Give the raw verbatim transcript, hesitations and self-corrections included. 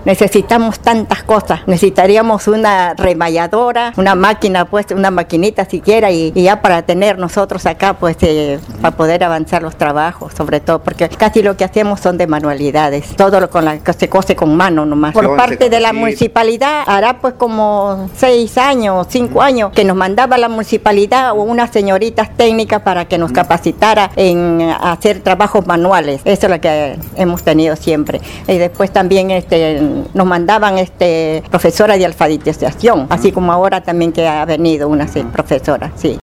necesitamos tantas cosas. Necesitaríamos una remalladora, una máquina, pues una maquinita siquiera, y, y ya para tener nosotros acá, pues eh, para poder avanzar los trabajos, sobre todo, porque casi lo que hacemos son de manualidades, todo lo con la que se cose con mano nomás. Por parte de la municipalidad, hará pues como seis años, cinco años, que nos mandaba la municipalidad unas señoritas técnicas para que nos capacitara en hacer trabajos manuales. Eso es lo que hemos tenido siempre. Y después también este, nos mandaban este, profesora de alfabetización, así como ahora también que ha venido una sí, profesora, sí.